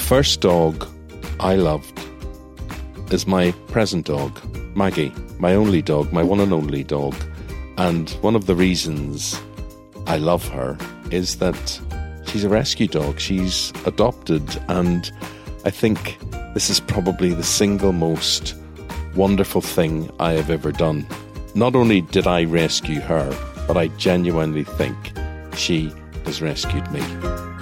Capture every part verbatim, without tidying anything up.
first dog I loved is my present dog, Maggie, my only dog, my one and only dog. And one of the reasons I love her is that she's a rescue dog. She's adopted, and I think this is probably the single most wonderful thing I have ever done. Not only did I rescue her, but I genuinely think she has rescued me.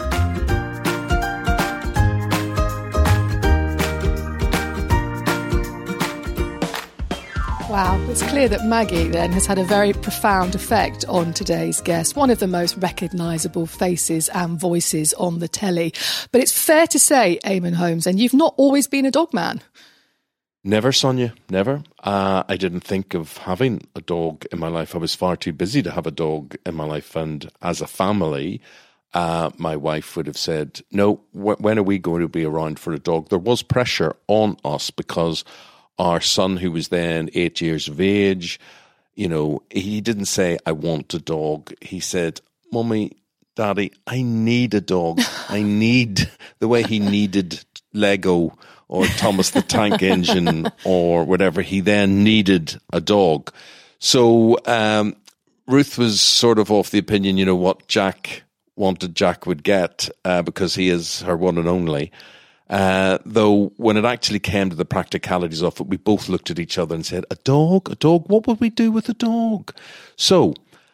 Wow, it's clear that Maggie then has had a very profound effect on today's guest, one of the most recognisable faces and voices on the telly. But it's fair to say, Eamonn Holmes, and you've not always been a dog man. Never, Sonia, never. Uh, I didn't think of having a dog in my life. I was far too busy to have a dog in my life. And as a family, uh, my wife would have said, no, wh- when are we going to be around for a dog? There was pressure on us because our son, who was then eight years of age, you know, he didn't say, I want a dog. He said, Mummy, Daddy, I need a dog. I need, the way he needed Lego or Thomas the Tank Engine or whatever, he then needed a dog. So um, Ruth was sort of of the opinion, you know, what Jack wanted, Jack would get uh, because he is her one and only. Uh, though when it actually came to the practicalities of it, we both looked at each other and said, a dog? A dog? What would we do with a dog? So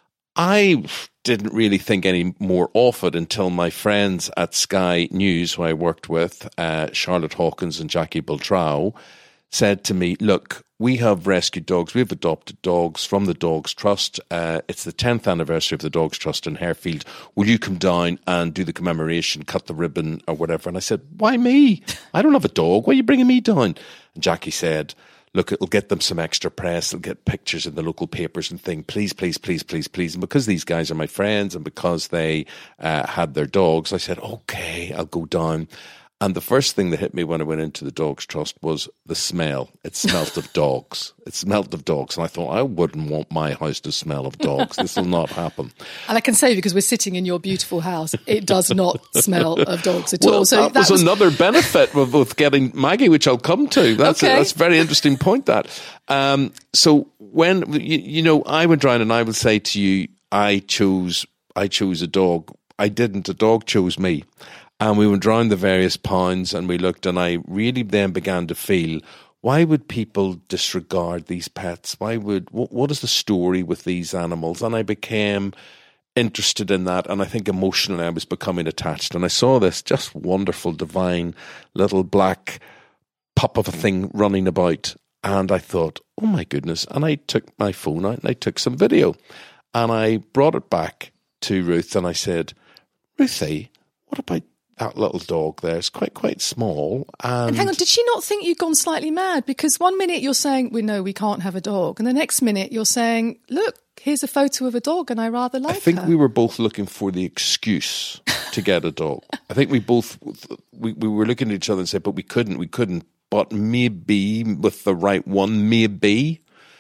I didn't really think any more of it until my friends at Sky News, who I worked with, uh, Charlotte Hawkins and Jackie Beltrao, said to me, look, we have rescued dogs, we have adopted dogs from the Dogs Trust. Uh, it's the tenth anniversary of the Dogs Trust in Harefield. Will you come down and do the commemoration, cut the ribbon or whatever? And I said, why me? I don't have a dog. Why are you bringing me down? And Jackie said, look, it'll get them some extra press. It'll get pictures in the local papers and things. Please, please, please, please, please. And because these guys are my friends and because they uh, had their dogs, I said, okay, I'll go down. And the first thing that hit me when I went into the Dogs Trust was the smell. It smelt of dogs. It smelt of dogs. And I thought, I wouldn't want my house to smell of dogs. This will not happen. And I can say, because we're sitting in your beautiful house, it does not smell of dogs at well, all. So that, that was, was another benefit with, with getting Maggie, which I'll come to. That's, okay. a, that's a very interesting point, that. Um, so when, you, you know, I went round and I would say to you, I chose, I chose a dog. I didn't. A dog chose me. And we went round the various pounds and we looked, and I really then began to feel, why would people disregard these pets? Why would, what, what is the story with these animals? And I became interested in that, and I think emotionally I was becoming attached. And I saw this just wonderful, divine little black pup of a thing running about. And I thought, oh my goodness. And I took my phone out and I took some video. And I brought it back to Ruth and I said, Ruthie, what about that little dog there? It's quite, quite small. And, and hang on, did she not think you'd gone slightly mad? Because one minute you're saying, we know we can't have a dog. And the next minute you're saying, look, here's a photo of a dog and I rather like her. I think her. We were both looking for the excuse to get a dog. I think we both, we, we were looking at each other and said, but we couldn't, we couldn't. But maybe with the right one, maybe.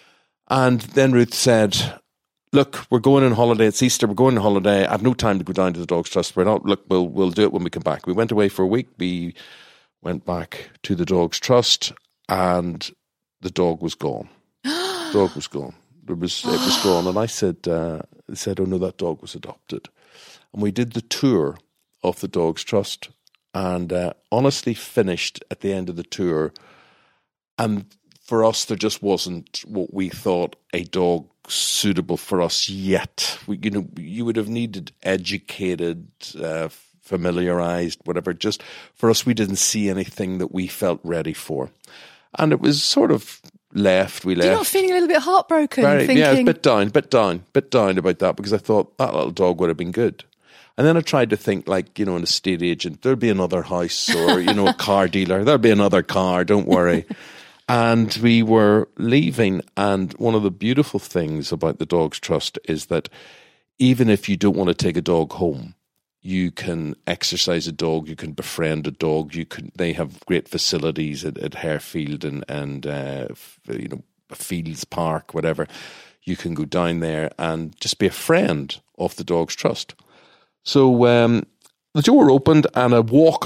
And then Ruth said, look, we're going on holiday. It's Easter. We're going on holiday. I have no time to go down to the Dogs Trust. We're not, look, we'll, we'll do it when we come back. We went away for a week. We went back to the Dogs Trust and the dog was gone. The dog was gone. There was, it was gone. And I said, uh, I said, oh no, that dog was adopted. And we did the tour of the Dogs Trust and uh, honestly finished at the end of the tour. And for us, there just wasn't what we thought a dog suitable for us yet. We, you know, you would have needed educated, uh, familiarized, whatever. Just for us, we didn't see anything that we felt ready for, and it was sort of left. We left. You're not feeling a little bit heartbroken? Very, thinking... Yeah, a bit down, bit down, bit down about that because I thought that little dog would have been good. And then I tried to think, like, you know, an estate agent, there'll be another house, or you know, a car dealer, there'll be another car. Don't worry. And we were leaving, and one of the beautiful things about the Dogs Trust is that even if you don't want to take a dog home, you can exercise a dog, you can befriend a dog, you can. They have great facilities at, at Harefield and, and uh, you know, Fields Park, whatever. You can go down there and just be a friend of the Dogs Trust. So um, the door opened and a walker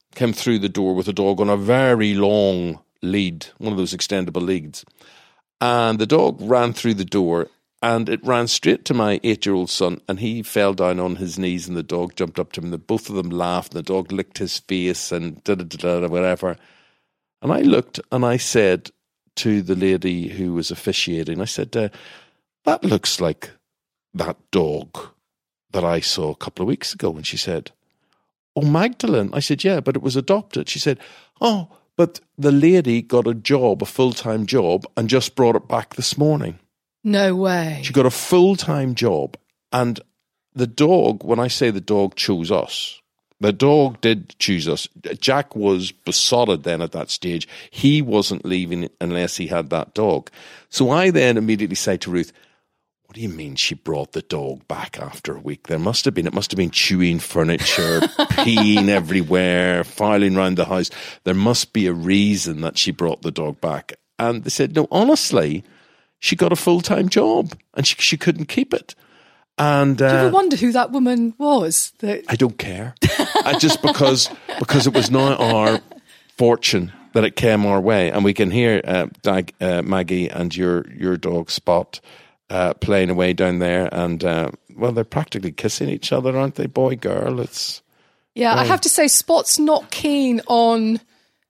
came through the door with a dog on a very long lead, one of those extendable leads. And the dog ran through the door and it ran straight to my eight-year-old son, and he fell down on his knees and the dog jumped up to him. And both of them laughed and the dog licked his face and da-da-da-da, whatever. And I looked and I said to the lady who was officiating, I said, uh, that looks like that dog that I saw a couple of weeks ago. And she said, oh, Magdalene. I said, yeah, but it was adopted. She said, oh, but the lady got a job, a full-time job, and just brought it back this morning. No way. She got a full-time job. And the dog, when I say the dog chose us, the dog did choose us. Jack was besotted then at that stage. He wasn't leaving unless he had that dog. So I then immediately say to Ruth, what do you mean she brought the dog back after a week? There must have been, it must have been chewing furniture, peeing everywhere, filing around the house. There must be a reason that she brought the dog back. And they said, no, honestly, she got a full-time job and she, she couldn't keep it. And, uh, do you ever wonder who that woman was? That... I don't care. I just because because it was not our fortune that it came our way, and we can hear uh, Dag, uh, Maggie and your your dog Spot uh, playing away down there, and uh, well, they're practically kissing each other, aren't they? Boy, girl, it's yeah. great. I have to say, Spot's not keen on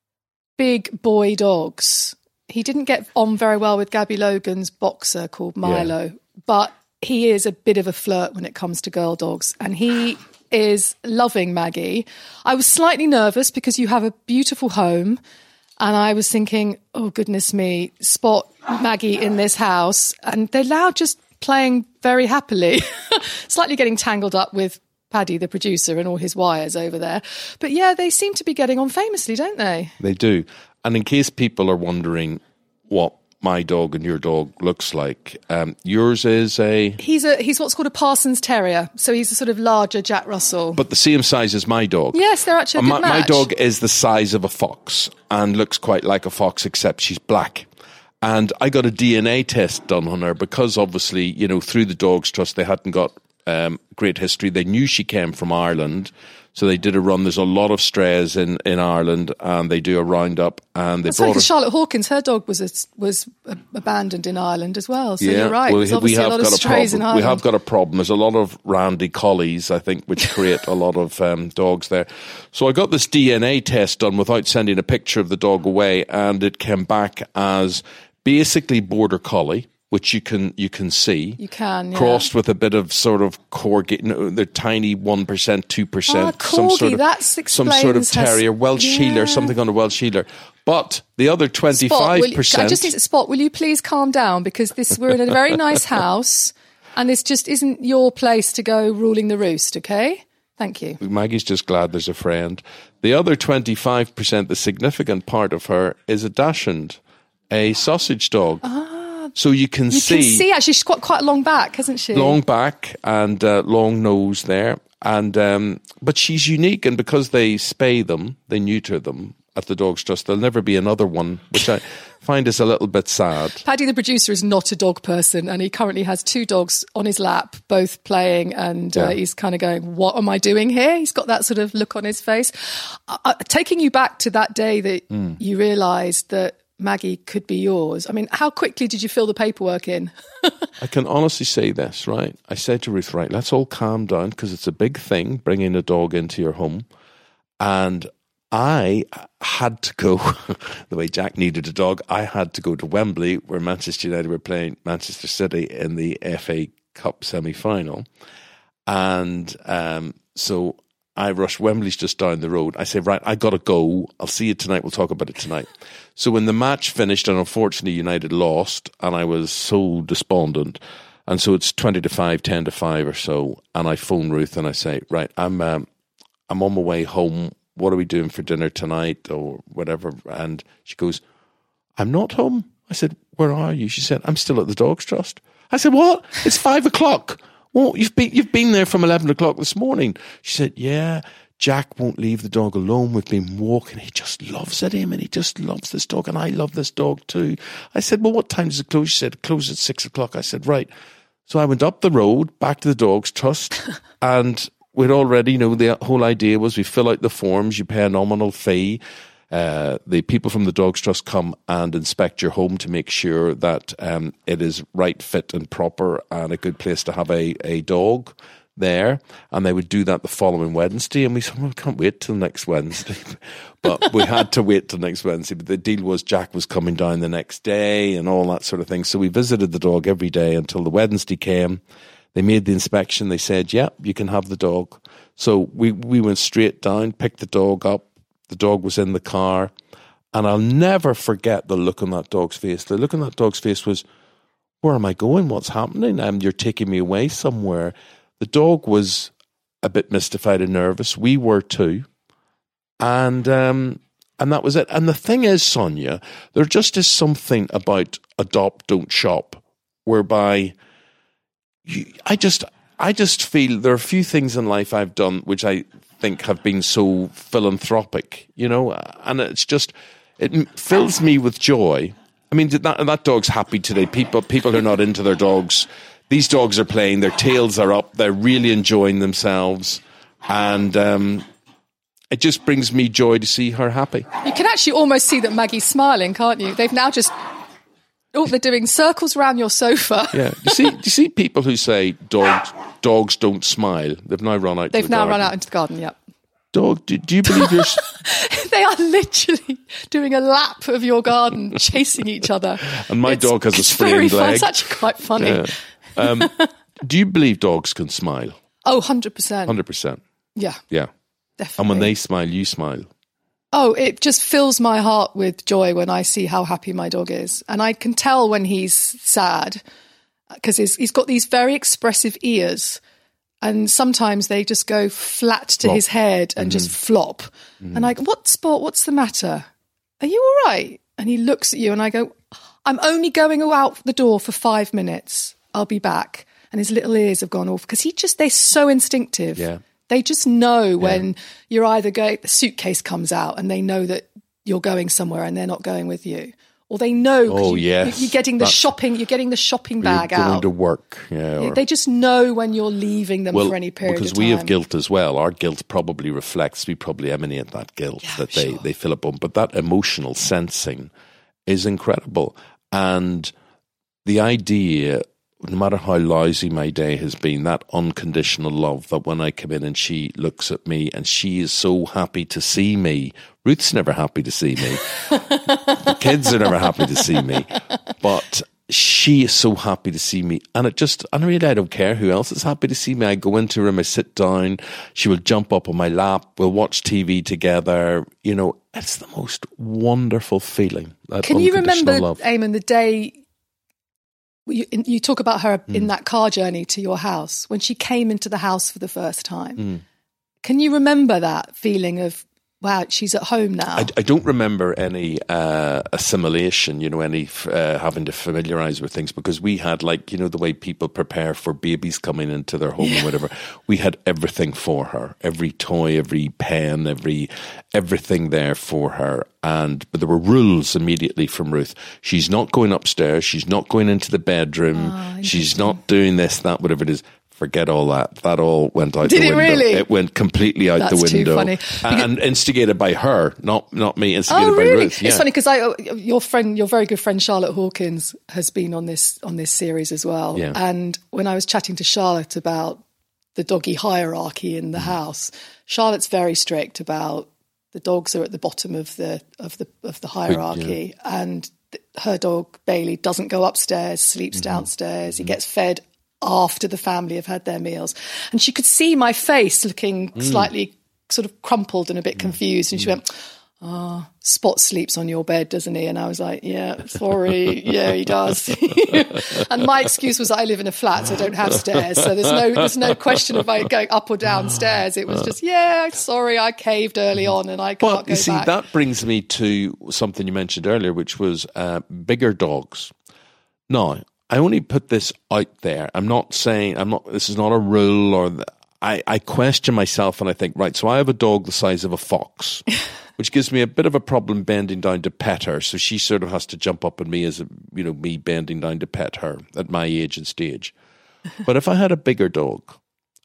big boy dogs. He didn't get on very well with Gabby Logan's boxer called Milo, yeah. but he is a bit of a flirt when it comes to girl dogs, and he is loving Maggie. I was slightly nervous because you have a beautiful home, and I was thinking, oh, goodness me, Spot Maggie in this house, and they're now just playing very happily, slightly getting tangled up with Paddy, the producer, and all his wires over there. But yeah, they seem to be getting on famously, don't they? They do. And in case people are wondering what my dog and your dog looks like, um, yours is a... He's a he's what's called a Parsons Terrier, so he's a sort of larger Jack Russell. But the same size as my dog. Yes, they're actually a my, good match. My dog is the size of a fox and looks quite like a fox, except she's black. And I got a D N A test done on her because obviously, you know, through the Dogs Trust, they hadn't got um, great history. They knew she came from Ireland. So they did a run. There's a lot of strays in, in Ireland, and they do a roundup. And they That's brought like her... Charlotte Hawkins. Her dog was a, was abandoned in Ireland as well. So yeah, you're right. Well, There's obviously we have a lot of got a strays in problem. Ireland. We have got a problem. There's a lot of randy collies, I think, which create a lot of um, dogs there. So I got this D N A test done without sending a picture of the dog away, and it came back as basically border collie, which you can you can see. You can, yeah. Crossed with a bit of sort of corgi, no, they're tiny one percent, two percent. Oh, corgi, some sort of, that's explains some sort of terrier, Welsh yeah. Heeler, something on a Welsh Heeler. But the other twenty-five percent... Spot, will, I just need to Spot, will you please calm down? Because this we're in a very nice house, and this just isn't your place to go ruling the roost, okay? Thank you. Maggie's just glad there's a friend. The other twenty-five percent, the significant part of her, is a Dachshund, a sausage dog. Ah. So you can you see... You can see, actually, she's got quite a long back, hasn't she? Long back and uh, long nose there. and um, But she's unique, and because they spay them, they neuter them at the Dogs Trust, there'll never be another one, which I find is a little bit sad. Paddy, the producer, is not a dog person, and he currently has two dogs on his lap, both playing, and uh, yeah. he's kind of going, what am I doing here? He's got that sort of look on his face. Uh, taking you back to that day that mm. you realised that Maggie could be yours. I mean, how quickly did you fill the paperwork in? I can honestly say this, right? I said to Ruth, right, let's all calm down because it's a big thing, bringing a dog into your home. And I had to go, the way Jack needed a dog, I had to go to Wembley where Manchester United were playing Manchester City in the F A Cup semi-final. And um, so I rushed. Wembley's just down the road. I said, right, I got to go. I'll see you tonight. We'll talk about it tonight. So when the match finished, and unfortunately United lost, and I was so despondent, and so it's twenty to five, ten to five or so, and I phone Ruth and I say, right, I'm um, I'm on my way home. What are we doing for dinner tonight or whatever? And she goes, I'm not home. I said, where are you? She said, I'm still at the Dogs Trust. I said, what? It's five o'clock. Well, you've been, you've been there from eleven o'clock this morning. She said, yeah, Jack won't leave the dog alone. We've been walking. He just loves it, him, and he just loves this dog, and I love this dog too. I said, well, what time does it close? She said, it closes at six o'clock. I said, right. So I went up the road, back to the Dogs Trust, and we'd already, you know, the whole idea was we fill out the forms, you pay a nominal fee. Uh, the people from the Dogs Trust come and inspect your home to make sure that um, it is right, fit and proper and a good place to have a, a dog there. And they would do that the following Wednesday. And we said, well, we can't wait till next Wednesday. But we had to wait till next Wednesday. But the deal was Jack was coming down the next day and all that sort of thing. So we visited the dog every day until the Wednesday came. They made the inspection. They said, yeah, you can have the dog. So we, we went straight down, picked the dog up. The dog was in the car. And I'll never forget the look on that dog's face. The look on that dog's face was, where am I going? What's happening? Um, you're taking me away somewhere. The dog was a bit mystified and nervous. We were too. And um, and that was it. And the thing is, Sonia, there just is something about adopt, don't shop, whereby you, I just I just feel there are a few things in life I've done which I think have been so philanthropic, you know, and it's just, it fills me with joy. I mean, that, that dog's happy today. People, people are not into their dogs. These dogs are playing, their tails are up, they're really enjoying themselves. And um, it just brings me joy to see her happy. You can actually almost see that Maggie's smiling, can't you? They've now just, oh, they're doing circles around your sofa. Yeah. Do you see, do you see people who say dogs dogs don't smile? They've now run out They've to the now garden. run out into the garden, yep. Dog, do, do you believe you're... They are literally doing a lap of your garden, chasing each other. And my it's, dog has a sprained very fun. leg. It's actually quite funny. Yeah. Um, do you believe dogs can smile? Oh, one hundred percent. one hundred percent. Yeah. Yeah. Definitely. And when they smile, you smile. Oh, it just fills my heart with joy when I see how happy my dog is. And I can tell when he's sad because he's, he's got these very expressive ears. And sometimes they just go flat to flop. His head and mm-hmm. just flop. Mm-hmm. And I go, what sport? What's the matter? Are you all right? And he looks at you and I go, I'm only going out the door for five minutes. I'll be back. And his little ears have gone off because he just, they're so instinctive. Yeah. They just know when yeah. you're either going, the suitcase comes out and they know that you're going somewhere and they're not going with you. Or they know oh, you, yes. you're getting the That's, shopping, you're getting the shopping bag you're going out. to work. Yeah, or, they just know when you're leaving them well, for any period of time. Because we have guilt as well. Our guilt probably reflects, we probably emanate that guilt yeah, that they, sure. they fill up on. But that emotional sensing is incredible. And the idea, no matter how lousy my day has been, that unconditional love that when I come in and she looks at me and she is so happy to see me. Ruth's never happy to see me. The kids are never happy to see me. But she is so happy to see me. And it just, and really I don't care who else is happy to see me. I go into her room, I sit down, she will jump up on my lap, we'll watch T V together. You know, it's the most wonderful feeling. That Can you remember, love. Eamon, the day you, you talk about her Mm. in that car journey to your house, when she came into the house for the first time? Mm. Can you remember that feeling of, wow, she's at home now? I, I don't remember any uh, assimilation, you know, any uh, having to familiarise with things, because we had, like, you know, the way people prepare for babies coming into their home yeah. or whatever. We had everything for her, every toy, every pen, every everything there for her. And but there were rules immediately from Ruth. She's not going upstairs. She's not going into the bedroom. Oh, she's not doing this, that, whatever it is. Forget all that. That all went out Did the it window. Really? It went completely out That's the window. Too funny. And, and instigated by her, not not me. Instigated oh, by really? Ruth. Yeah. It's funny because I, your friend, your very good friend Charlotte Hawkins has been on this on this series as well. Yeah. And when I was chatting to Charlotte about the doggy hierarchy in the mm. house, Charlotte's very strict about the dogs are at the bottom of the of the of the hierarchy, yeah. and th- her dog Bailey doesn't go upstairs, sleeps mm-hmm. downstairs. Mm-hmm. He gets fed after the family have had their meals. And she could see my face looking mm. slightly sort of crumpled and a bit confused. And she went, oh, Spot sleeps on your bed, doesn't he? And I was like, yeah, sorry. yeah, he does. And my excuse was I live in a flat, so I don't have stairs. So there's no there's no question of like going up or down stairs. It was just, yeah, sorry, I caved early on and I can't but, go you see, back. That brings me to something you mentioned earlier, which was uh, bigger dogs. Now, I only put this out there. I'm not saying, I'm not, this is not a rule or, the, I, I question myself and I think, right, so I have a dog the size of a fox, which gives me a bit of a problem bending down to pet her. So she sort of has to jump up on me as, a, you know, me bending down to pet her at my age and stage. But if I had a bigger dog,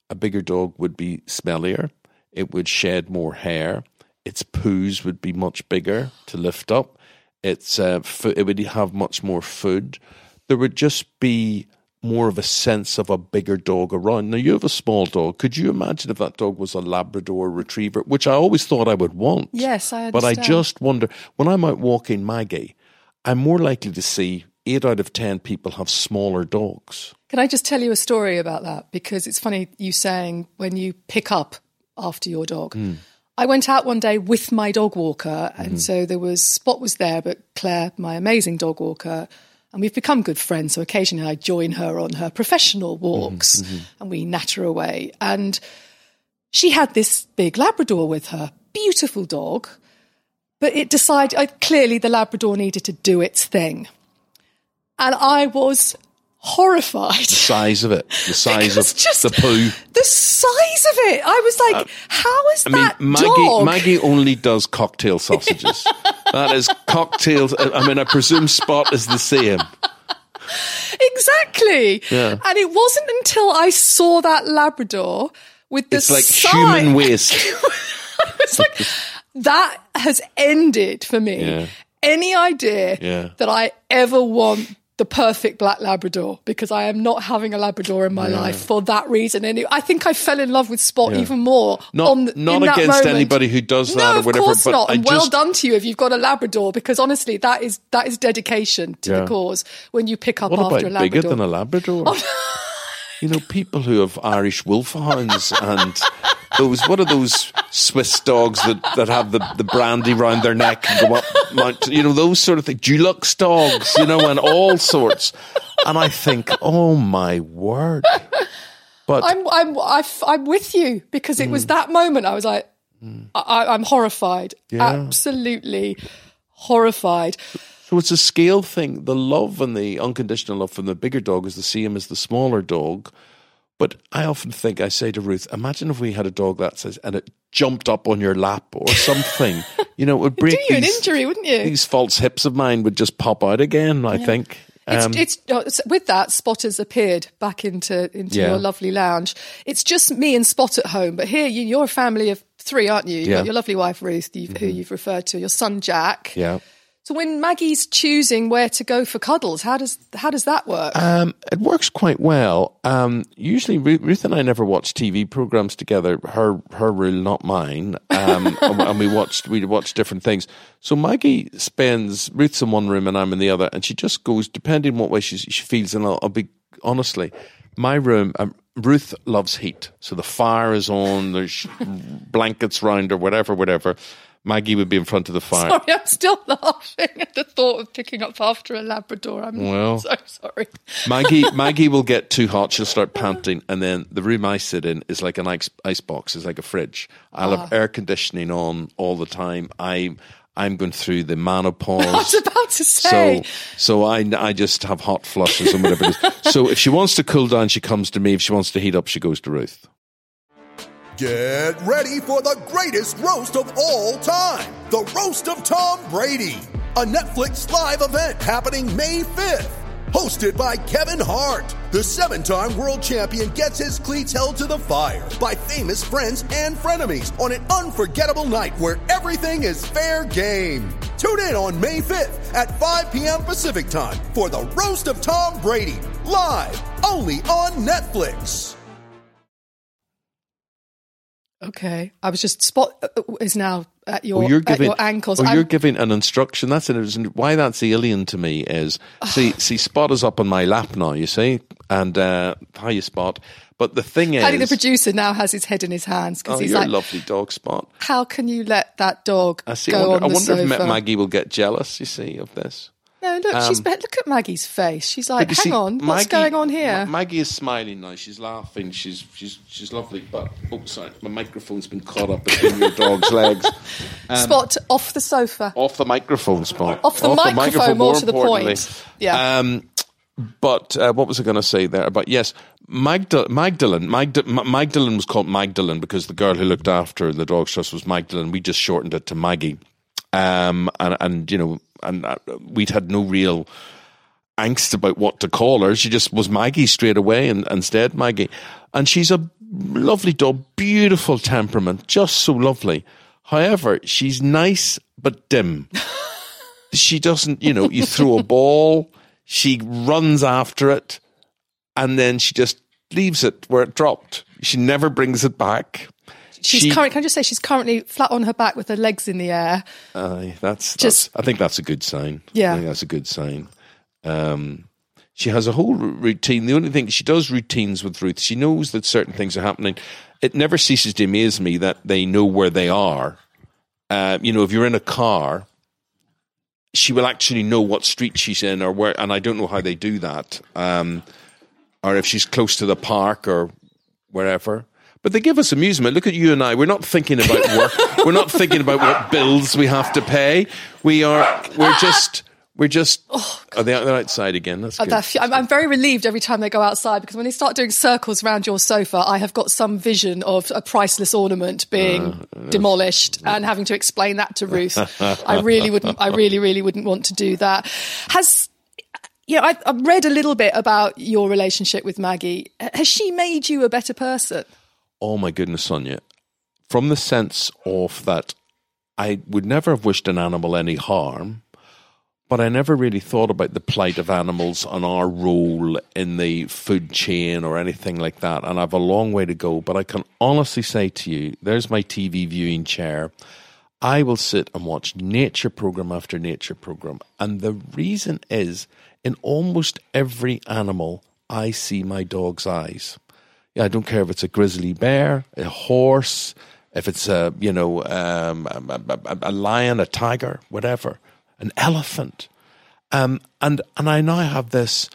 a bigger dog would be smellier. It would shed more hair. Its poos would be much bigger to lift up. It's uh, fo- it would have much more food. There would just be more of a sense of a bigger dog around. Now, you have a small dog. Could you imagine if that dog was a Labrador Retriever, which I always thought I would want? Yes, I understand. But I just wonder, when I'm out walking Maggie, I'm more likely to see eight out of ten people have smaller dogs. Can I just tell you a story about that? Because it's funny you saying when you pick up after your dog. Mm. I went out one day with my dog walker, and mm-hmm. so there was, Spot was there, but Claire, my amazing dog walker, and we've become good friends, so occasionally I join her on her professional walks, mm-hmm. and we natter away. And she had this big Labrador with her, beautiful dog, but it decided, I, clearly the Labrador needed to do its thing. And I was horrified. The size of it. The size of just the poo. The size of it. I was like, uh, how is I that mean, Maggie, dog? Maggie only does cocktail sausages. That is cocktails. I mean, I presume Spot is the same. Exactly. Yeah. And it wasn't until I saw that Labrador with the It's like size. human waste. It's like, that has ended for me. Yeah. Any idea yeah. that I ever want the perfect black Labrador, because I am not having a Labrador in my yeah. life for that reason. And I think I fell in love with Spot yeah. even more. Not, on the, not in against that anybody who does that no, or whatever. of course but not. I And just, well done to you if you've got a Labrador, because honestly, that is that is dedication to yeah. the cause when you pick up what after about a Labrador. Bigger than a Labrador? You know, people who have Irish wolfhounds and those, what are those Swiss dogs that, that have the, the brandy round their neck and go up, mount, you know, those sort of things. Dulux dogs, you know, and all sorts. And I think, oh my word. But I'm, I'm, I've, I'm with you, because it mm. was that moment I was like, mm. I, I'm horrified. Yeah. Absolutely horrified. So it's a scale thing. The love and the unconditional love from the bigger dog is the same as the smaller dog. But I often think, I say to Ruth, imagine if we had a dog that says, and it jumped up on your lap or something. You know, it would break It'd do you these, an injury, wouldn't you? These false hips of mine would just pop out again, I yeah. think. Um, it's, it's with that, Spot has appeared back into into yeah. your lovely lounge. It's just me and Spot at home, but here you, you're a family of three, aren't you? You've yeah. got your lovely wife Ruth, you've, mm-hmm. who you've referred to, your son Jack. Yeah. So when Maggie's choosing where to go for cuddles, how does how does that work? Um, it works quite well. Um, usually, Ruth and I never watch T V programs together. Her her rule, not mine. Um, and, and we watched we watch different things. So Maggie spends Ruth's in one room and I'm in the other, and she just goes depending what way she she feels. And I'll, I'll be honestly, my room. Um, Ruth loves heat, so the fire is on. There's blankets round or whatever, whatever. Maggie would be in front of the fire. Sorry, I'm still laughing at the thought of picking up after a Labrador. I'm well, so sorry. Maggie Maggie will get too hot. She'll start panting. And then the room I sit in is like an ice, ice box. It's like a fridge. I'll ah. have air conditioning on all the time. I, I'm going through the menopause. I was about to say. So, so I, I just have hot flushes and whatever it is. So if she wants to cool down, she comes to me. If she wants to heat up, she goes to Ruth. Get ready for the greatest roast of all time, the Roast of Tom Brady, a Netflix live event happening May fifth. Hosted by Kevin Hart, the seven-time world champion gets his cleats held to the fire by famous friends and frenemies on an unforgettable night where everything is fair game. Tune in on May fifth at five p.m. Pacific time for the Roast of Tom Brady, live only on Netflix. Okay, I was just Spot is now at your, well, you're giving, at your ankles. Well, you're giving an instruction. That's an, why that's alien to me is see, see, Spot is up on my lap now. You see, and uh, how you Spot. But the thing is, Paddy, the producer, now has his head in his hands because oh, he's you're like, a lovely dog, Spot. How can you let that dog I see, go I wonder, on the I wonder sofa? if Maggie will get jealous. You see, of this. No, look, um, she's look at Maggie's face. She's like, hang see, on, Maggie, what's going on here? Ma- Maggie is smiling now. She's laughing. She's she's she's lovely. But oh, sorry, my microphone's been caught up between your dog's legs. Um, Spot off the sofa. Off the microphone, Spot. Off the, off microphone, the microphone, more, more to the point. Yeah. Um, but uh, what was I going to say there? But yes, Magda- Magdalene. Magda- M- Magdalene was called Magdalene because the girl who looked after the Dog's Trust was Magdalene. We just shortened it to Maggie. Um, and and you know, and uh, we'd had no real angst about what to call her. She just was Maggie straight away, and instead Maggie. And she's a lovely dog, beautiful temperament, just so lovely. However, she's nice but dim. She doesn't, you know, you throw a ball, she runs after it, and then she just leaves it where it dropped. She never brings it back. She's she, currently, can I just say, she's currently flat on her back with her legs in the air. Uh, that's, just, that's, I think that's a good sign. Yeah. I think that's a good sign. Um, she has a whole routine. The only thing, she does routines with Ruth. She knows that certain things are happening. It never ceases to amaze me that they know where they are. Uh, you know, if you're in a car, she will actually know what street she's in or where, and I don't know how they do that. Um, or if she's close to the park or wherever. But they give us amusement. Look at you and I. We're not thinking about work. We're not thinking about what bills we have to pay. We are. We're just. We're just. Oh, oh they're, they're outside again. That's good. That, I'm, I'm very relieved every time they go outside, because when they start doing circles around your sofa, I have got some vision of a priceless ornament being uh, demolished uh, and having to explain that to Ruth. I really wouldn't. I really, really wouldn't want to do that. Has. Yeah, I, I've read a little bit about your relationship with Maggie. Has she made you a better person? Oh my goodness, Sonia. From the sense of that I would never have wished an animal any harm, but I never really thought about the plight of animals and our role in the food chain or anything like that. And I have a long way to go, but I can honestly say to you, there's my T V viewing chair. I will sit and watch nature program after nature program. And the reason is, in almost every animal, I see my dog's eyes. Yeah, I don't care if it's a grizzly bear, a horse, if it's a, you know, um, a, a, a lion, a tiger, whatever, an elephant. Um, and and I now have this,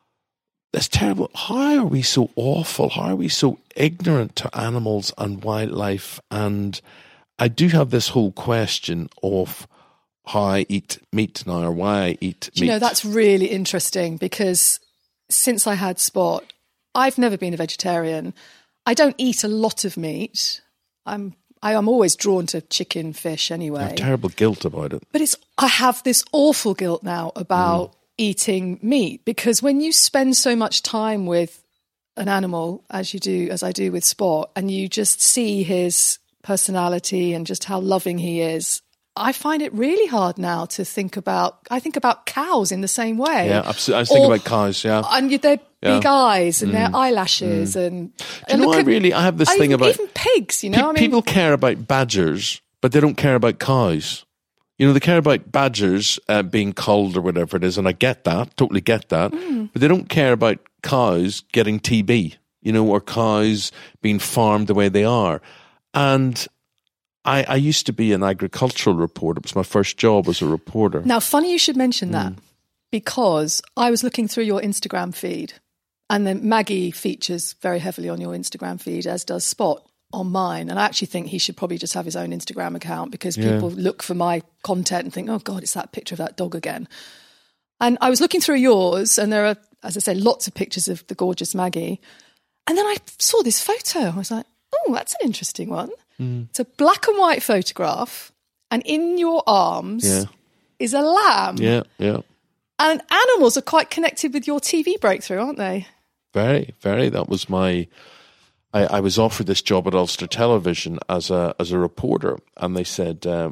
this terrible, how are we so awful? How are we so ignorant to animals and wildlife? And I do have this whole question of how I eat meat now, or why I eat do meat. You know, that's really interesting, because since I had Spot, I've never been a vegetarian. I don't eat a lot of meat. I'm I am always drawn to chicken, fish anyway. I have terrible guilt about it. But it's I have this awful guilt now about mm. eating meat, because when you spend so much time with an animal, as you do, as I do with Spot, and you just see his personality and just how loving he is, I find it really hard now to think about, I think about cows in the same way. Yeah, absolutely. I was thinking or, about cows, yeah. And their yeah. big eyes and mm. their eyelashes. Mm. and Do you and know, I at, really, I have this I thing even, about... Even pigs, you know? Pe- I mean, people care about badgers, but they don't care about cows. You know, they care about badgers uh, being culled or whatever it is, and I get that, totally get that. Mm. But they don't care about cows getting T B, you know, or cows being farmed the way they are. And... I, I used to be an agricultural reporter. It was my first job as a reporter. Now, funny you should mention that, mm. because I was looking through your Instagram feed, and then Maggie features very heavily on your Instagram feed, as does Spot on mine. And I actually think he should probably just have his own Instagram account, because yeah. people look for my content and think, oh God, it's that picture of that dog again. And I was looking through yours, and there are, as I said, lots of pictures of the gorgeous Maggie. And then I saw this photo. I was like, oh, that's an interesting one. Mm. It's a black and white photograph, and in your arms yeah. is a lamb. Yeah, yeah. And animals are quite connected with your T V breakthrough, aren't they? Very, very. That was my... I, I was offered this job at Ulster Television as a as a reporter, and they said... Um,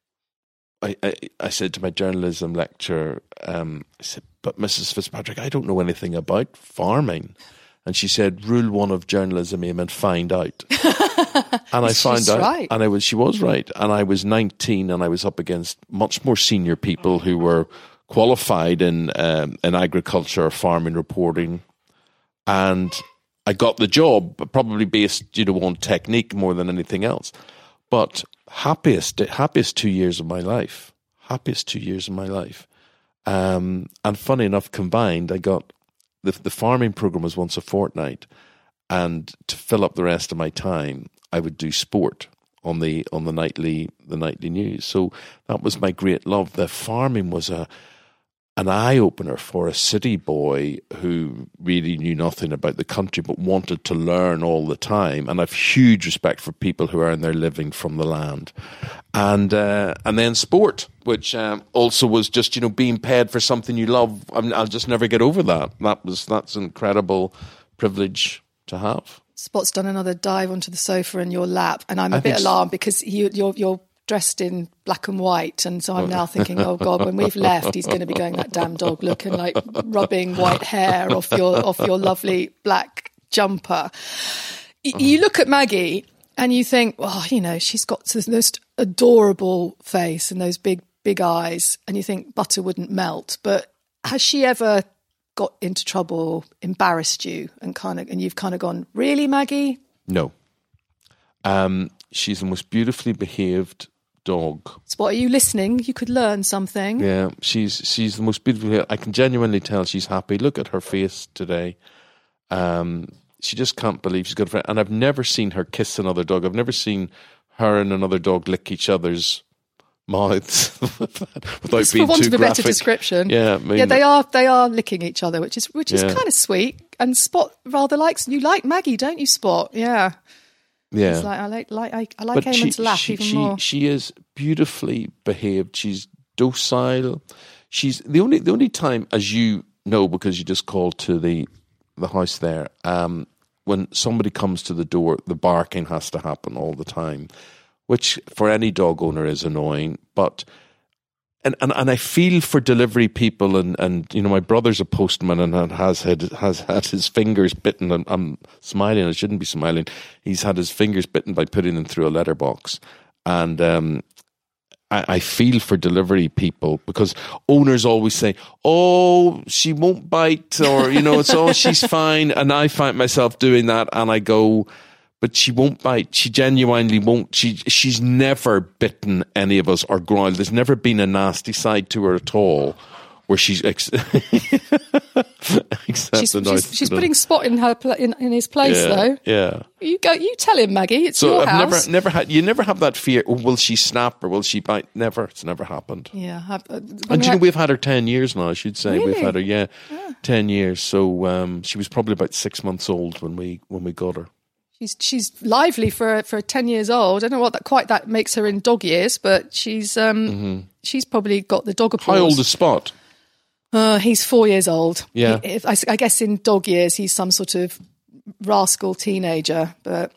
I, I, I said to my journalism lecturer, um, I said, but Missus Fitzpatrick, I don't know anything about farming. And she said, rule one of journalism, Eamon, find out. And I found out, right. and I was, she was right. And I was nineteen, and I was up against much more senior people who were qualified in um, in agriculture, farming, reporting, and I got the job, probably based, you know, on technique more than anything else. But happiest, happiest two years of my life, happiest two years of my life, um, and funny enough, combined, I got. The, the farming program was once a fortnight, and to fill up the rest of my time, I would do sport on the on the nightly the nightly news. So that was my great love. The farming was a an eye opener for a city boy who really knew nothing about the country but wanted to learn all the time. And I've huge respect for people who earn their living from the land. And uh, and then sport, which um, also was just, you know, being paid for something you love. I mean, I'll just never get over that. That was that's an incredible privilege to have. Spot's done another dive onto the sofa in your lap, and I'm a I bit think alarmed because you, you're you're dressed in black and white, and so I'm now thinking, oh God, when we've left, he's going to be going, that damn dog, looking like rubbing white hair off your off your lovely black jumper. Y- you look at Maggie and you think, well, you know, she's got this most adorable face and those big big eyes, and you think butter wouldn't melt. But has she ever got into trouble, embarrassed you, and kind of, and you've kind of gone, really, Maggie? No. Um, she's the most beautifully behaved dog. Spot, are you listening? You could learn something. Yeah, she's she's the most beautiful. I can genuinely tell she's happy. Look at her face today. Um, she just can't believe she's got a friend. And I've never seen her kiss another dog. I've never seen her and another dog lick each other's mouths without Just being for want too of a graphic. better description. Yeah, I mean, yeah, they are they are licking each other, which is which is Yeah. kind of sweet. And Spot rather likes, you like Maggie, don't you, Spot? Yeah. Yeah. It's like I like like I, I like But Eamon's she, laugh she, even she, more. She is beautifully behaved. She's docile. She's the only the only time, as you know, because you just called to the the house there. Um, when somebody comes to the door, the barking has to happen all the time, which for any dog owner is annoying. But and and, and I feel for delivery people, and, and you know, my brother's a postman and has had has had his fingers bitten. And I'm smiling. I shouldn't be smiling. He's had his fingers bitten by putting them through a letterbox, and um, I, I feel for delivery people because owners always say, "Oh, she won't bite," or you know, it's "Oh, she's fine," and I find myself doing that, and I go, but she won't bite. She genuinely won't. She she's never bitten any of us or growled. There's never been a nasty side to her at all, where she's ex- except She's, the she's, nice she's little- putting Spot in her pla- in, in his place yeah, though. Yeah. You go. You tell him, Maggie. It's So your I've house. never never had. You never have that fear. Oh, will she snap or will she bite? Never. It's never happened. Yeah. I've, uh, And when you know, I- we've had her ten years now, I should say. We've Really? had her, yeah, ten years. So um, she was probably about six months old when we when we got her. She's she's lively for for ten years old. I don't know what that quite that makes her in dog years, but she's um she's probably got the dog applause. How old is Spot? Uh, he's four years old. Yeah. He- if, I, I guess in dog years he's some sort of rascal teenager, but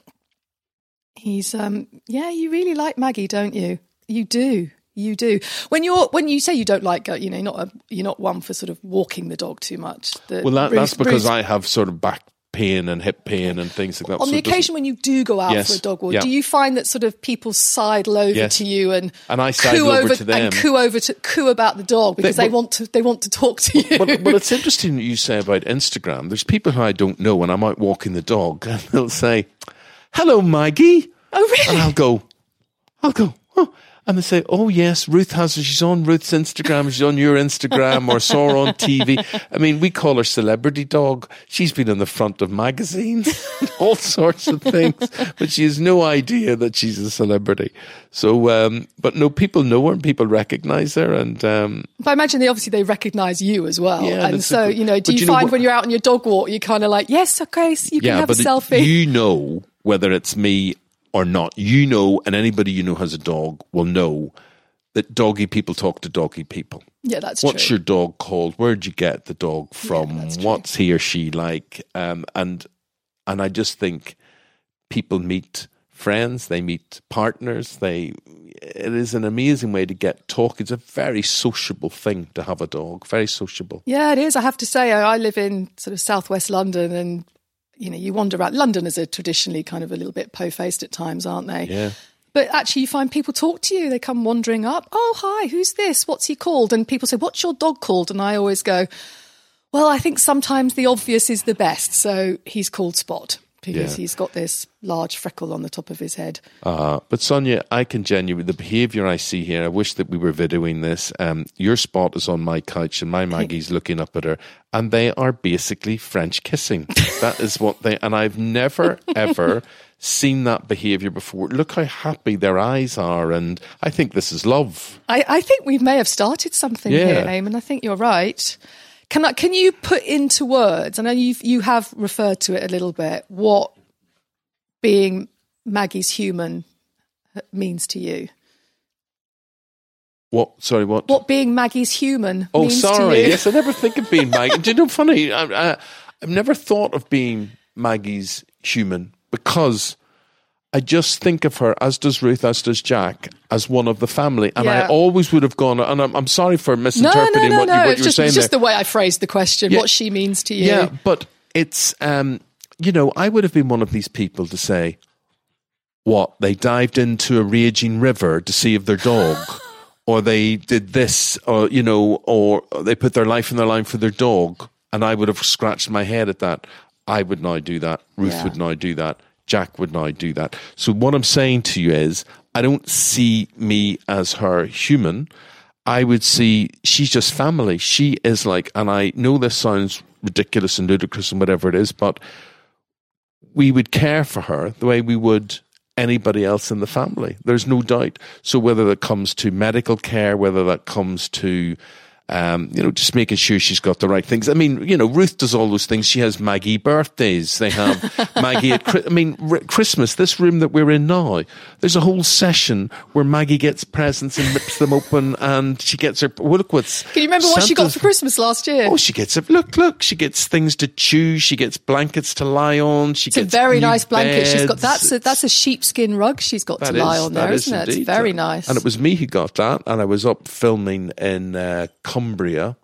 he's um yeah. You really like Maggie, don't you? You do. You do. When you're when you say you don't like, uh, you know, you're not a, you're not one for sort of walking the dog too much. The, Well, that, Ruth- that's because Ruth- I have sort of back pain and hip pain and things like that. on so the it doesn't- occasion when you do go out Yes, for a dog walk, yeah. do you find that sort of people sidle over Yes. to you and And I sidle coo over to them. and coo over to coo about the dog because They- they, want to they want to talk to you? Well, well, it's interesting that you say about Instagram. There's people who I don't know, and I'm out walking the dog, and they'll say, "Hello, Maggie," Oh, really? and I'll go, I'll go, oh. And they say, "Oh yes, Ruth has her. She's on Ruth's Instagram. She's on your Instagram, or saw her on T V." I mean, we call her celebrity dog. She's been on the front of magazines, all sorts of things, but she has no idea that she's a celebrity. So, um, but no, people know her and people recognise her, and um, But I imagine they obviously they recognise you as well, Yeah, and that's so a good- you know. Do but you, you know find what- when you're out on your dog walk, you're kind of like, yes, okay, so you can yeah, have a but it- selfie. you know whether it's me or not. You know, and anybody you know has a dog will know that doggy people talk to doggy people. yeah, that's What's true. your dog called? Where'd you get the dog from? that's true. What's he or she like? Um, and and I just think people meet friends, they meet partners. They it is an amazing way to get talk. It's a very sociable thing to have a dog. Very sociable. Yeah, it is. I have to say, I I live in sort of southwest London, and you know, you wander around. Londoners are traditionally kind of a little bit po-faced at times, aren't they? Yeah. But actually, you find people talk to you. They come wandering up. Oh, hi, who's this? What's he called? And people say, what's your dog called? And I always go, well, I think sometimes the obvious is the best. So he's called Spot because Yeah. he's got this large freckle on the top of his head. Uh, but Sonia, I can genuinely, the behaviour I see here, I wish that we were videoing this. Um, your Spot is on my couch and my Maggie's looking up at her, and they are basically French kissing. That is what they, and I've never, ever seen that behaviour before. Look how happy their eyes are, and I think this is love. I, I think we may have started something Yeah. here, Eamon. I think you're right. Can I, can you put into words, I know you've, you have referred to it a little bit, what being Maggie's human means to you? What? Sorry, what? What being Maggie's human Oh, means to sorry. you? Yes, I never think of being Maggie. Do you know, funny, I, I, I've never thought of being Maggie's human. because I just think of her, as does Ruth, as does Jack, as one of the family. And Yeah. I always would have gone, and I'm, I'm sorry for No, misinterpreting no, no, what, no. you, what It's you were just, saying it's just there. the way I phrased the question, Yeah. what she means to you. Yeah, but it's, um, you know, I would have been one of these people to say, what, they dived into a raging river to save their dog, or they did this, or, you know, or they put their life in their line for their dog, and I would have scratched my head at that. I would now do that. Ruth Yeah. would now do that. Jack would now do that. So what I'm saying to you is, I don't see me as her human. I would see she's just family. She is like, and I know this sounds ridiculous and ludicrous and whatever it is, but we would care for her the way we would anybody else in the family. There's no doubt. So whether that comes to medical care, whether that comes to Um, you know, just making sure she's got the right things. I mean, you know, Ruth does all those things. She has Maggie birthdays. They have Maggie at, I mean, r- Christmas, this room that we're in now, there's a whole session where Maggie gets presents and rips them open, and she gets her, well, look what's... Can you remember what she got Santa's- for Christmas last year? Oh, she gets it. Look, look, she gets things to chew. She gets blankets to lie on. She It's a gets very new nice blanket. She's got beds. that's a, that's a sheepskin rug she's got to That lie is- on there, that is isn't it? It's indeed. very nice. And it was me who got that, and I was up filming in uh, Cumbria,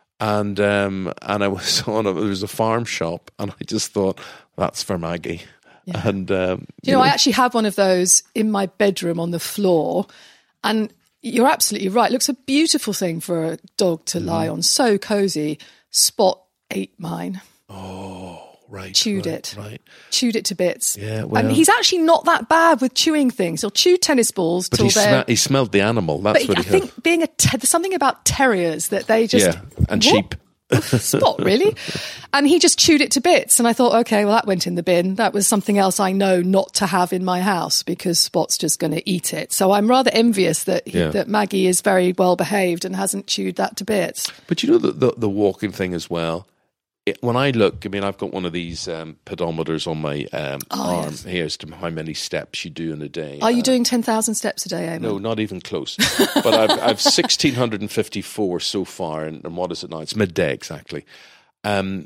and um, and I was on a, there was a farm shop, and I just thought, that's for Maggie. Yeah. And um, you know, I actually have one of those in my bedroom on the floor, and you're absolutely right. It looks a beautiful thing for a dog to lie on. So cozy. Spot ate mine. oh, right, Chewed right, it. right. Chewed it to bits. Yeah, well- and he's actually not that bad with chewing things. He'll chew tennis balls But till he, they're... sma- he smelled the animal. That's but what I he think had. being a te- there's something about terriers that they just... Yeah, and What? sheep. Spot, really? And he just chewed it to bits. And I thought, okay, well, that went in the bin. That was something else I know not to have in my house because Spot's just going to eat it. So I'm rather envious that he, Yeah. that Maggie is very well behaved and hasn't chewed that to bits. But you know the, the, the walking thing as well. It, when I look, I mean, I've got one of these um, pedometers on my um, Oh, arm yes. here as to how many steps you do in a day. Are you Uh, doing ten thousand steps a day, Eamon? No, not even close. But I've, I've one thousand six hundred fifty-four so far, and, and what is it now? It's midday exactly. Um,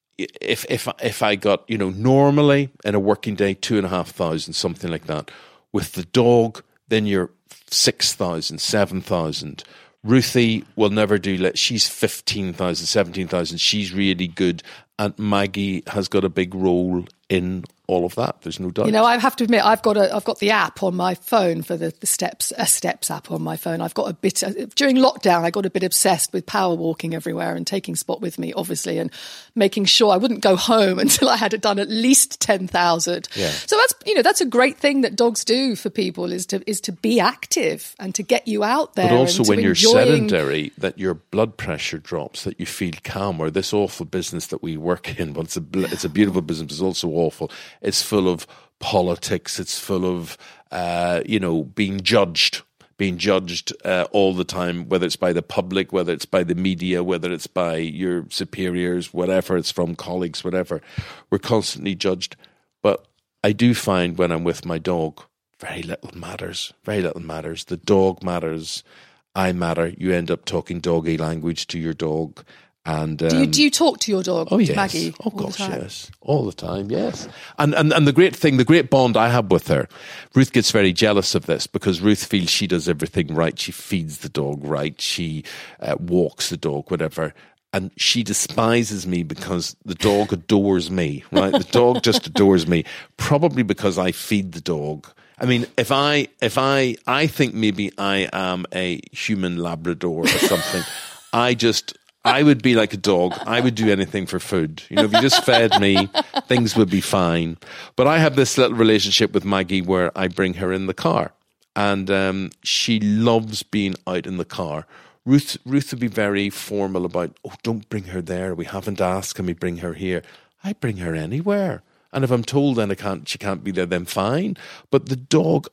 if if if I got, you know, normally in a working day, two and a half thousand, something like that. With the dog, then you're six thousand, seven thousand. Ruthie will never do. Let she's fifteen thousand, seventeen thousand. She's really good, and Maggie has got a big role in all of that. There's no doubt. You know, I have to admit, I've got a, I've got the app on my phone for the, the steps, a steps app on my phone. I've got a bit during lockdown. I got a bit obsessed with power walking everywhere and taking Spot with me, obviously, and making sure I wouldn't go home until I had done at least ten thousand. Yeah. So that's you know that's a great thing that dogs do for people is to is to be active and to get you out there. But also and to when you're enjoying- sedentary, that your blood pressure drops, that you feel calmer. This awful business that we work in, but it's a bl- it's a beautiful business, it's also awful. It's full of politics. It's full of uh, you know being judged, being judged uh, all the time, whether it's by the public, whether it's by the media, whether it's by your superiors, whatever it's from, colleagues, whatever. We're constantly judged. But I do find when I'm with my dog, very little matters. Very little matters. The dog matters. I matter. You end up talking doggy language to your dog. And um, Do you, do you talk to your dog, oh yes, Maggie? oh all the gosh, time? yes, all the time, yes. And and and the great thing, the great bond I have with her, Ruth gets very jealous of this because Ruth feels she does everything right. She feeds the dog right. She uh, walks the dog, whatever. And she despises me because the dog adores me, right? The dog just adores me, probably because I feed the dog. I mean, if I, if I, I think maybe I am a human Labrador or something. I just, I would be like a dog. I would do anything for food. You know, if you just fed me, things would be fine. But I have this little relationship with Maggie where I bring her in the car. And um, she loves being out in the car. Ruth, Ruth would be very formal about, oh, don't bring her there. We haven't asked, can we bring her here? I bring her anywhere. And if I'm told then I can't, she can't be there, then fine. But the dog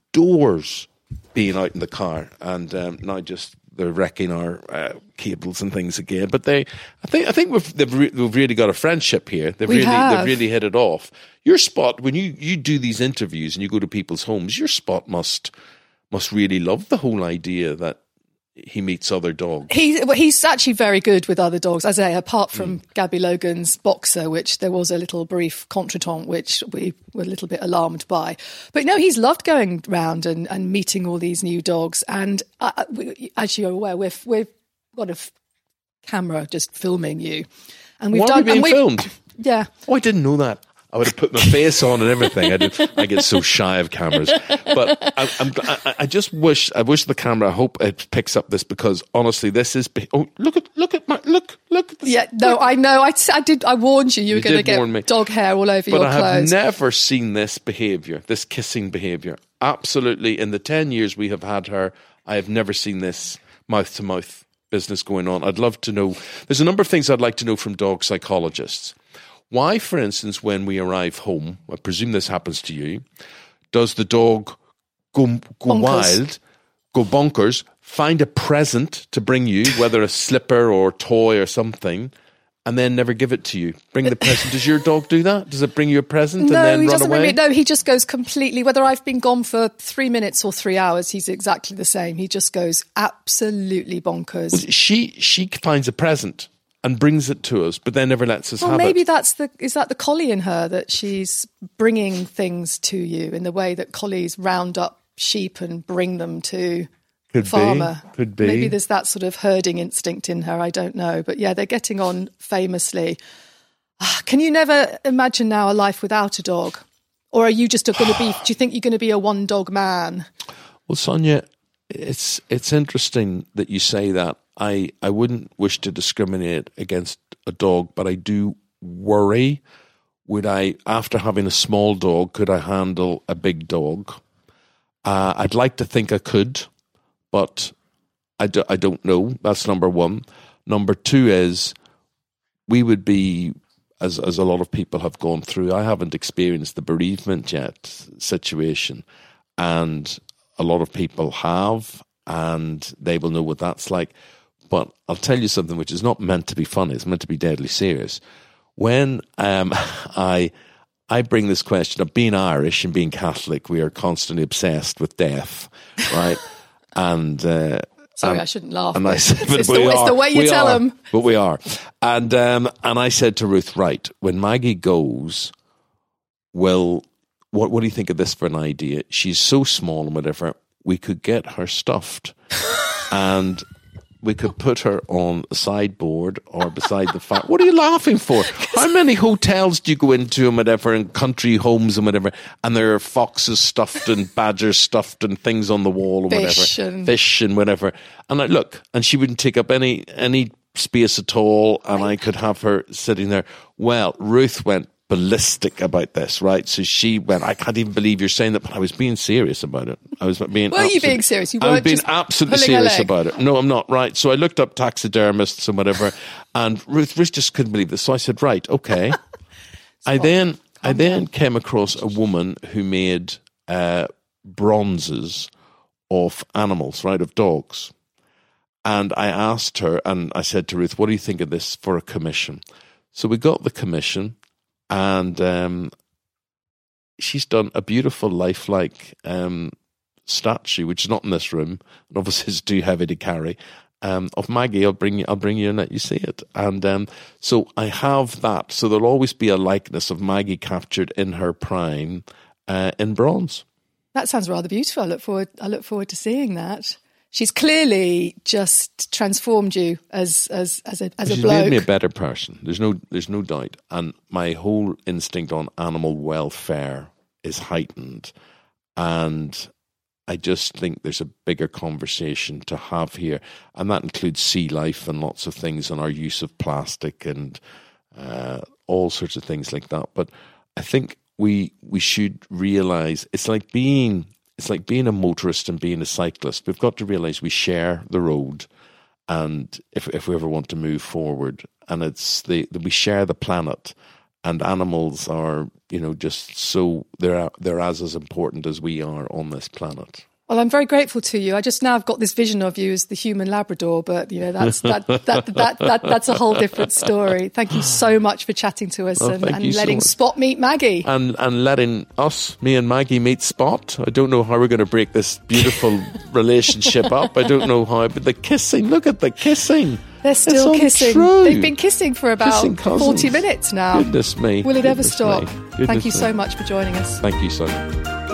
adores being out in the car. And um, now just they're wrecking our uh, cables and things again. But they, I think, I think we've they've, re- we've really got a friendship here. They've We really, have. they've really hit it off. Your Spot, when you, you do these interviews and you go to people's homes, your Spot must must really love the whole idea that he meets other dogs. He, well, he's actually very good with other dogs, as I say, apart from mm. Gabby Logan's Boxer, which there was a little brief contretemps, which we were a little bit alarmed by. But no, he's loved going round and, and meeting all these new dogs. And uh, we, as you're aware, we've, we've got a f- camera just filming you. And we've Why done, are we being and we, filmed? Yeah. Oh, I didn't know that. I would have put my face on and everything. I did. I get so shy of cameras, but I, I'm, I, I just wish. I wish the camera. I hope it picks up this, because honestly, this is. Oh, look at look at my look look. At this. Yeah, no, I know. I, I did. I warned you. You, you were going to get me. dog hair all over but your I clothes. But I have never seen this behaviour, this kissing behaviour. Absolutely, in the ten years we have had her, I have never seen this mouth to mouth business going on. I'd love to know. There's a number of things I'd like to know from dog psychologists. Why, for instance, when we arrive home, I presume this happens to you, does the dog go, go wild, go bonkers, find a present to bring you, whether a slipper or toy or something, and then never give it to you? Bring the present. Does your dog do that? Does it bring you a present no, and then he run doesn't away? Bring me, no, he just goes completely, whether I've been gone for three minutes or three hours, he's exactly the same. He just goes absolutely bonkers. Well, she, she finds a present and brings it to us, but then never lets us well, have maybe it. that's the is that the collie in her, that she's bringing things to you in the way that collies round up sheep and bring them to Could the farmer. Be. Could be. Maybe there's that sort of herding instinct in her. I don't know, but yeah, they're getting on famously. Can you never imagine now a life without a dog, or are you just going to be? Do you think you're going to be a one dog man? Well, Sonia, it's it's interesting that you say that. I, I wouldn't wish to discriminate against a dog, but I do worry, would I, after having a small dog, could I handle a big dog? Uh, I'd like to think I could, but I, do, I don't know. That's number one. Number two is, we would be, as as a lot of people have gone through, I haven't experienced the bereavement yet situation, and a lot of people have, and they will know what that's like. But I'll tell you something which is not meant to be funny. It's meant to be deadly serious. When um, I I bring this question of being Irish and being Catholic, we are constantly obsessed with death, right? and uh, sorry, and, I shouldn't laugh. And I said, it's, but it's, we the, are, it's the way you we tell are, them. But we are. And um, and I said to Ruth, right, when Maggie goes, well, what what do you think of this for an idea? She's so small and whatever. We could get her stuffed, and we could put her on a sideboard or beside the fire. What are you laughing for? How many hotels do you go into and whatever, and country homes and whatever, and there are foxes stuffed and badgers stuffed and things on the wall and Fish whatever, and... fish and whatever. And I look, and she wouldn't take up any any space at all, and I could have her sitting there. Well, Ruth went ballistic about this, right? So she went, I can't even believe you're saying that, but I was being serious about it. I was being Were you being serious? You I was weren't being just absolutely pulling a serious leg. about it. No, I'm not, right? So I looked up taxidermists and whatever, and Ruth, Ruth just couldn't believe this. So I said, right, okay. I then I then came across a woman who made uh, bronzes of animals, right, of dogs. And I asked her, and I said to Ruth, what do you think of this for a commission? So we got the commission. And um, she's done a beautiful lifelike um, statue, which is not in this room, and obviously it's too heavy to carry, um, of Maggie. I'll bring you, I'll bring you and let you see it. And um, so I have that. So there'll always be a likeness of Maggie captured in her prime uh, in bronze. That sounds rather beautiful. I look forward. I look forward to seeing that. She's clearly just transformed you as as as a as She's a bloke. made me a better person. There's no there's no doubt. And my whole instinct on animal welfare is heightened. And I just think there's a bigger conversation to have here. And that includes sea life and lots of things, and our use of plastic and uh, all sorts of things like that. But I think we we should realise it's like being It's like being a motorist and being a cyclist. We've got to realise we share the road, and if if we ever want to move forward, and it's the, the we share the planet, and animals are, you know, just so they're they're as as important as we are on this planet. Well, I'm very grateful to you. I just now have got this vision of you as the human Labrador, but you know that's that that, that, that, that that's a whole different story. Thank you so much for chatting to us oh, and, and so letting much. Spot meet Maggie. And and letting us, me and Maggie, meet Spot. I don't know how we're going to break this beautiful relationship up. I don't know how, but the kissing, look at the kissing. They're still it's kissing. Untrue. They've been kissing for about kissing forty minutes now. Goodness me. Will it Goodness ever stop? me. Goodness Thank you me. so much for joining us. Thank you, Sonia.